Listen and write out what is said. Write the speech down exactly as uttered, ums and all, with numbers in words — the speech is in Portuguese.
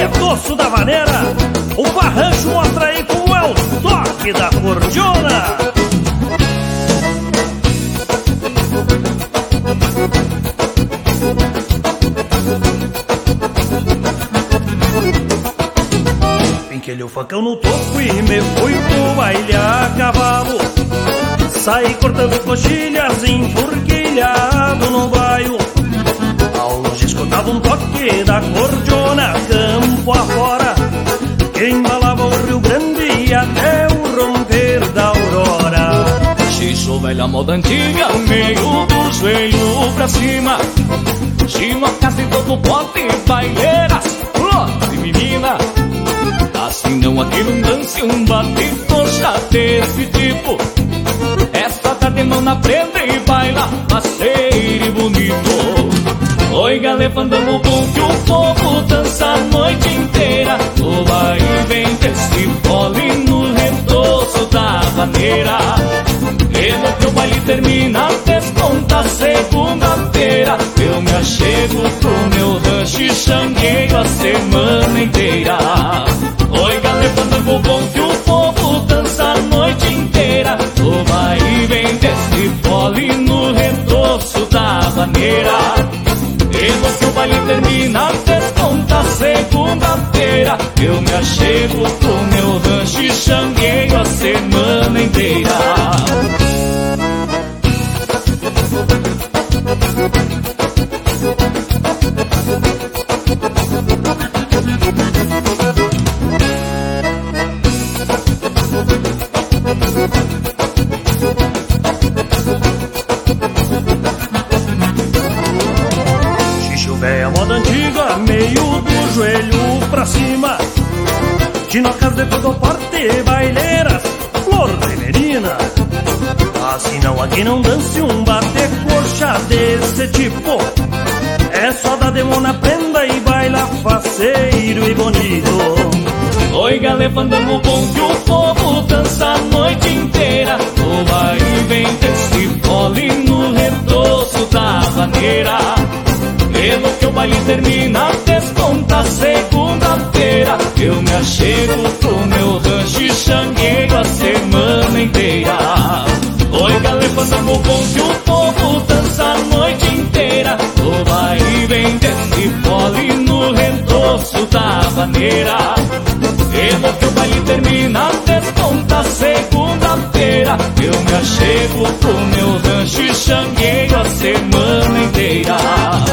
retoço da maneira, o Barrancho mostra aí como é o toque da cordiona. Pinquei o facão no toco e me fui pro baile a cavalo. Saí cortando coxilhas, enfurquilhado no baio. Ao longe escutava um toque da cordiona, campo afora, que embalava o Rio Grande até o romper da aurora. Xixo velha moda antiga, meio do joelho pra cima. Chino a casa e todo pote, baileiras, flor e menina. Assim não aqui não dance um bate coxa desse tipo. É só tá de mão na prenda e baila parceiro e bonito. Oi galé, fandango bom que o povo dança a noite inteira. O vai e vem desse fole no retoço da vaneira. E no que o baile termina, desconta segunda-feira. Eu me achego pro meu rancho e xangueio a semana inteira. Oi galé, fandango bom que o povo dança a noite inteira. O vai e vem desse fole no retoço da vaneira. E no que o baile termina, desconta segunda-feira. Eu me achego pro meu rancho e xangueio a semana inteira. Xixo véia moda antiga, meio do joelho pra cima. Chinocas de todo porte, baileiras, flor de menina. Assim não, aqui não dance um bate coxa desse tipo. É só dar de mão na prenda e baila faceiro e bonito. Oi galé, fandango bom que o povo dança a noite inteira. O vai e vem desse fole no retoço da vaneira. E no que o baile termina, desconta segunda-feira. Eu me achego pro meu rancho e xangueio a semana inteira. Oi galé, fandango bom que o povo dança a noite inteira. O vai e vem desse fole no retoço da vaneira. E no que o baile termina, desconta segunda-feira. Eu me achego pro meu rancho e xangueio a semana inteira.